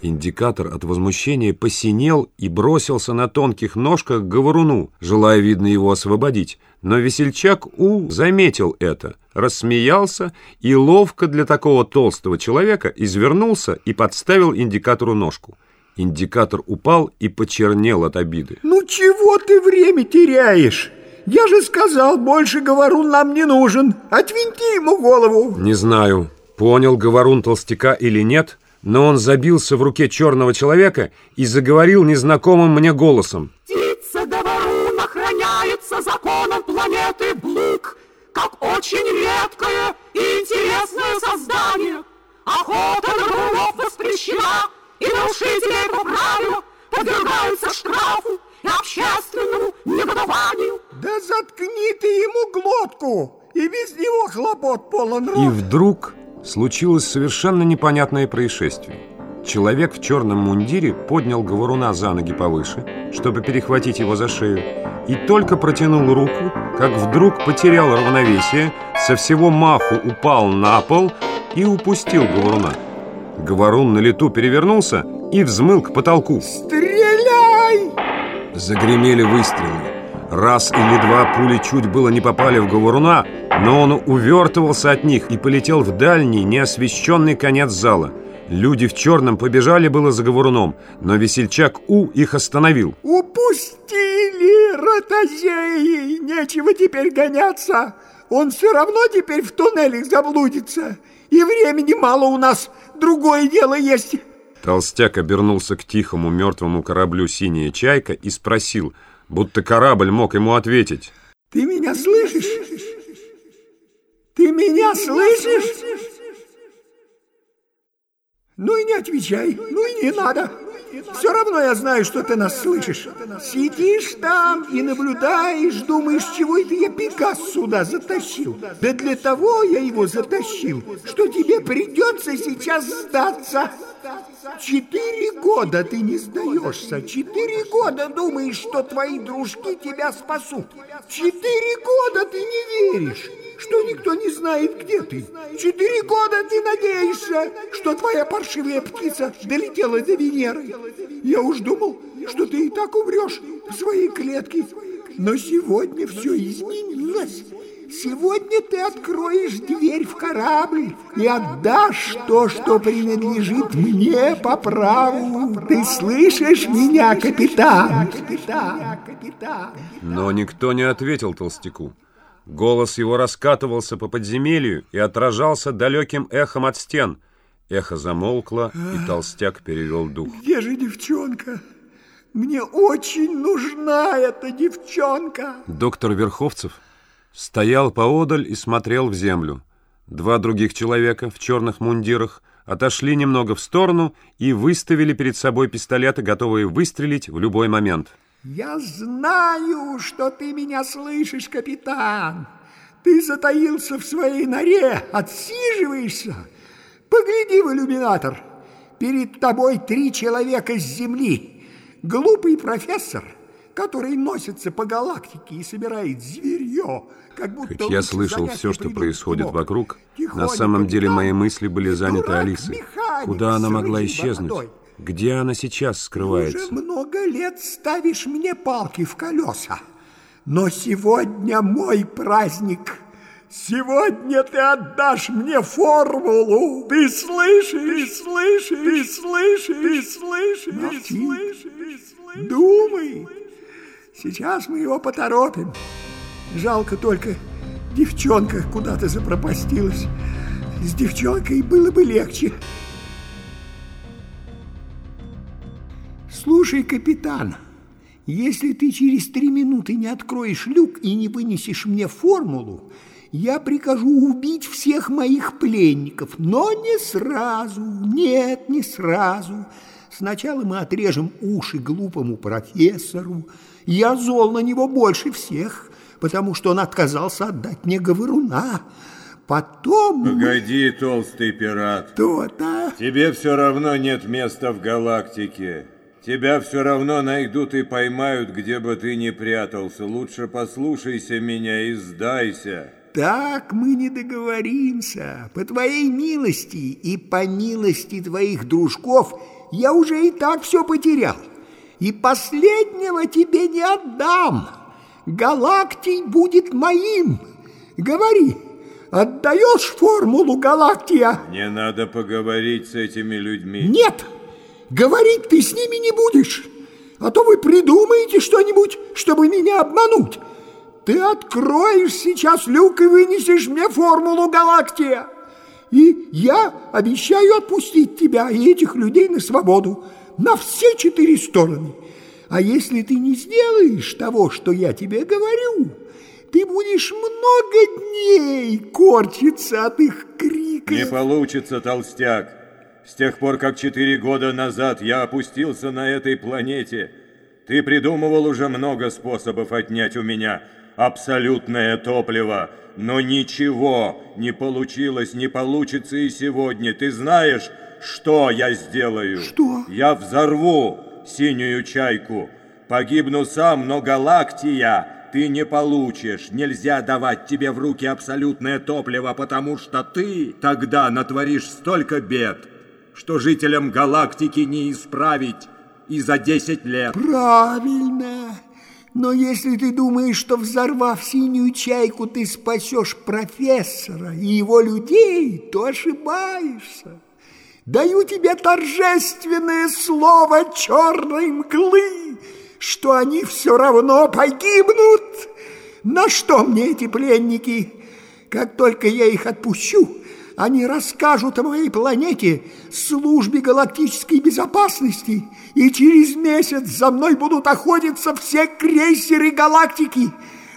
Индикатор от возмущения посинел и бросился на тонких ножках к говоруну, желая, видно, его освободить. Но весельчак У заметил это, рассмеялся и ловко для такого толстого человека извернулся и подставил индикатору ножку. Индикатор упал и почернел от обиды. Ну чего ты время теряешь? Я же сказал, больше говорун нам не нужен. Отвинти ему голову. Не знаю, понял говорун толстяка или нет, но он забился в руке черного человека и заговорил незнакомым мне голосом. Птица-говорун охраняется законом планеты Блук, как очень редкое и интересное создание. Охота на говорунов воспрещена, и нарушители этого правила подвергаются штрафу и общественному негодованию. Да заткни ты ему глотку, и без него хлопот полон рот. И вдруг случилось совершенно непонятное происшествие. Человек в черном мундире поднял говоруна за ноги повыше, чтобы перехватить его за шею, и только протянул руку, как вдруг потерял равновесие, со всего маху упал на пол и упустил говоруна. Говорун на лету перевернулся и взмыл к потолку. Стреляй! Загремели выстрелы. Раз или два пули чуть было не попали в говоруна, но он увертывался от них и полетел в дальний, неосвещенный конец зала. Люди в черном побежали было за говоруном, но весельчак У их остановил. Упустили, ротозеи! Нечего теперь гоняться. Он все равно теперь в туннелях заблудится. И времени мало у нас, другое дело есть. Толстяк обернулся к тихому мертвому кораблю «Синяя чайка» и спросил, будто корабль мог ему ответить. Ты меня слышишь? Ты меня слышишь? Ну и не отвечай, ну и не надо. Все равно я знаю, что ты нас слышишь. Сидишь там и наблюдаешь, думаешь, чего это я Пегас сюда затащил. Да для того я его затащил, что тебе придется сейчас сдаться. 4 года ты не сдаешься, 4 года думаешь, что твои дружки тебя спасут. 4 года ты не веришь, что никто не знает, где ты. 4 года ты надеешься, что твоя паршивая птица долетела до Венеры. Я уж думал, что ты и так умрешь в своей клетке. Но сегодня все изменилось. Сегодня ты откроешь дверь в корабль и отдашь то, что принадлежит мне по праву. Ты слышишь меня, капитан? Но никто не ответил толстяку. Голос его раскатывался по подземелью и отражался далеким эхом от стен. Эхо замолкло, и толстяк перевел дух. Где же девчонка? Мне очень нужна эта девчонка. Доктор Верховцев стоял поодаль и смотрел в землю. 2 других человека в черных мундирах отошли немного в сторону и выставили перед собой пистолеты, готовые выстрелить в любой момент. Я знаю, что ты меня слышишь, капитан. Ты затаился в своей норе, отсиживаешься. Погляди в иллюминатор. Перед тобой 3 человека с Земли. Глупый профессор, который носится по галактике и собирает зверье, как будто... Хоть я слышал все, что происходит вокруг, на самом деле мои мысли были заняты Алисой. Куда она могла исчезнуть? Где она сейчас скрывается? Уже много лет ставишь мне палки в колеса. Но сегодня мой праздник. Сегодня ты отдашь мне формулу. Ты слышишь, слышишь, слышишь, слышишь, слышишь. Думай. Сейчас мы его поторопим. Жалко только, девчонка куда-то запропастилась. С девчонкой было бы легче. Слушай, капитан, если ты через 3 минуты не откроешь люк и не вынесешь мне формулу, я прикажу убить всех моих пленников, но не сразу, нет, не сразу. Сначала мы отрежем уши глупому профессору. Я зол на него больше всех, потому что он отказался отдать мне говоруна. Потом... Погоди, толстый пират. Что-то... Тебе все равно нет места в галактике. Тебя все равно найдут и поймают, где бы ты ни прятался. Лучше послушайся меня и сдайся. Так мы не договоримся. По твоей милости и по милости твоих дружков я уже и так все потерял. И последнего тебе не отдам. Галактий будет моим. Говори, отдаешь формулу Галактия? Не надо поговорить с этими людьми. Нет, говорить ты с ними не будешь. А то вы придумаете что-нибудь, чтобы меня обмануть. Ты откроешь сейчас люк и вынесешь мне формулу Галактия. И я обещаю отпустить тебя и этих людей на свободу, на все 4 стороны. А если ты не сделаешь того, что я тебе говорю, ты будешь много дней корчиться от их криков. Не получится, толстяк. С тех пор, как 4 года назад я опустился на этой планете, ты придумывал уже много способов отнять у меня абсолютное топливо, но ничего не получилось, не получится и сегодня. Ты знаешь, что я сделаю? Что? Я взорву синюю чайку. Погибну сам, но Галактия ты не получишь. Нельзя давать тебе в руки абсолютное топливо, потому что ты тогда натворишь столько бед, что жителям галактики не исправить и за 10 лет. Правильно. Но если ты думаешь, что взорвав синюю чайку, ты спасешь профессора и его людей, то ошибаешься. Даю тебе торжественное слово черной мглы, что они все равно погибнут. На что мне эти пленники? Как только я их отпущу, они расскажут о моей планете службе галактической безопасности, и через месяц за мной будут охотиться все крейсеры галактики.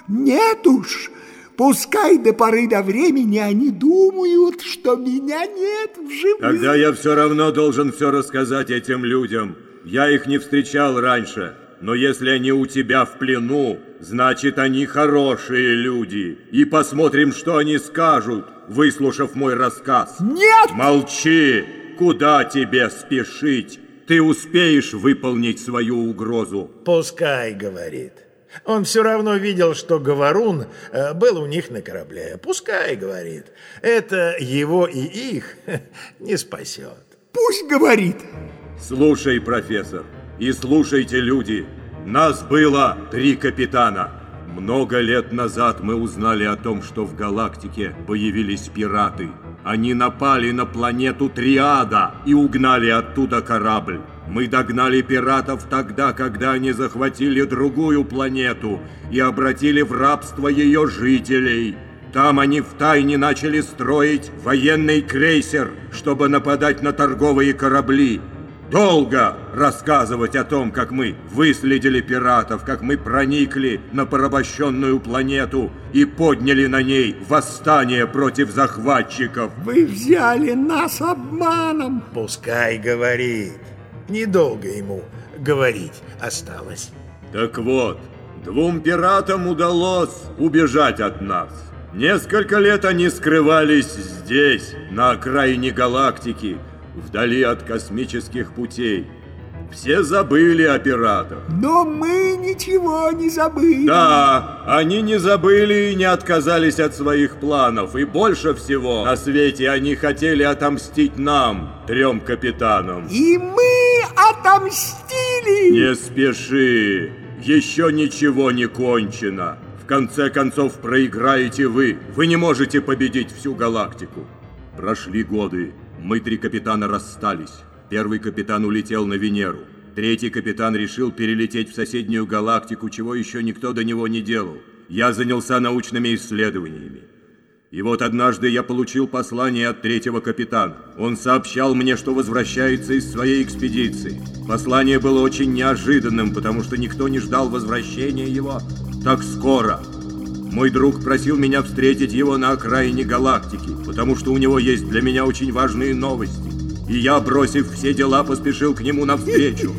Нет уж, пускай до поры до времени они думают, что меня нет в живых. Тогда я все равно должен все рассказать этим людям. Я их не встречал раньше, но если они у тебя в плену, значит, они хорошие люди. И посмотрим, что они скажут, выслушав мой рассказ. Нет! Молчи! Куда тебе спешить? Ты успеешь выполнить свою угрозу. Пускай, говорит. Он все равно видел, что Говорун был у них на корабле. Пускай, говорит. Это его и их не спасет. Пусть говорит. Слушай, профессор, и слушайте, люди. Нас было 3 капитана. Много лет назад мы узнали о том, что в галактике появились пираты. Они напали на планету Триада и угнали оттуда корабль. Мы догнали пиратов тогда, когда они захватили другую планету и обратили в рабство ее жителей. Там они втайне начали строить военный крейсер, чтобы нападать на торговые корабли. Долго рассказывать о том, как мы выследили пиратов, как мы проникли на порабощенную планету и подняли на ней восстание против захватчиков. Вы взяли нас обманом. Пускай говорит. Недолго ему говорить осталось. Так вот, 2 пиратам удалось убежать от нас. Несколько лет они скрывались здесь, на окраине галактики, вдали от космических путей. Все забыли о пиратах. Но мы ничего не забыли. Да, они не забыли и не отказались от своих планов. И больше всего на свете они хотели отомстить нам, 3 капитанам. И мы отомстили. Не спеши, еще ничего не кончено. В конце концов проиграете вы. Вы не можете победить всю галактику. Прошли годы. Мы 3 капитана расстались. 1 капитан улетел на Венеру. 3 капитан решил перелететь в соседнюю галактику, чего еще никто до него не делал. Я занялся научными исследованиями. И вот однажды я получил послание от 3 капитана. Он сообщал мне, что возвращается из своей экспедиции. Послание было очень неожиданным, потому что никто не ждал возвращения его так скоро. Мой друг просил меня встретить его на окраине галактики, потому что у него есть для меня очень важные новости. И я, бросив все дела, поспешил к нему навстречу.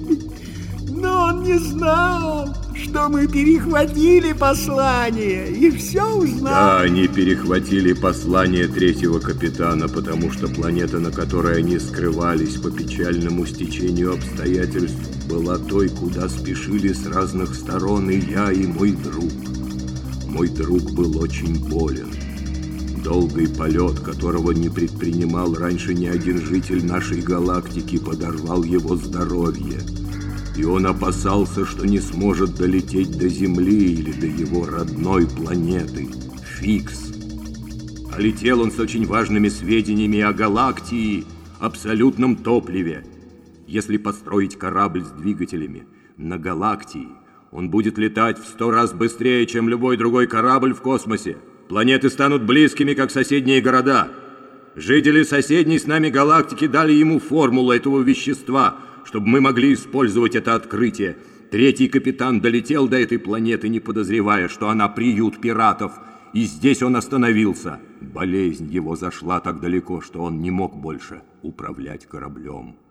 Но он не знал, что мы перехватили послание, и все узнал. Да, они перехватили послание 3 капитана, потому что планета, на которой они скрывались по печальному стечению обстоятельств, была той, куда спешили с разных сторон и я, и мой друг. Мой друг был очень болен. Долгий полет, которого не предпринимал раньше ни один житель нашей галактики, подорвал его здоровье. И он опасался, что не сможет долететь до Земли или до его родной планеты Фикс. А летел он с очень важными сведениями о галактии, абсолютном топливе. Если построить корабль с двигателями на галактии, он будет летать в 100 раз быстрее, чем любой другой корабль в космосе. Планеты станут близкими, как соседние города. Жители соседней с нами галактики дали ему формулу этого вещества, чтобы мы могли использовать это открытие. Третий капитан долетел до этой планеты, не подозревая, что она приют пиратов, и здесь он остановился. Болезнь его зашла так далеко, что он не мог больше управлять кораблем.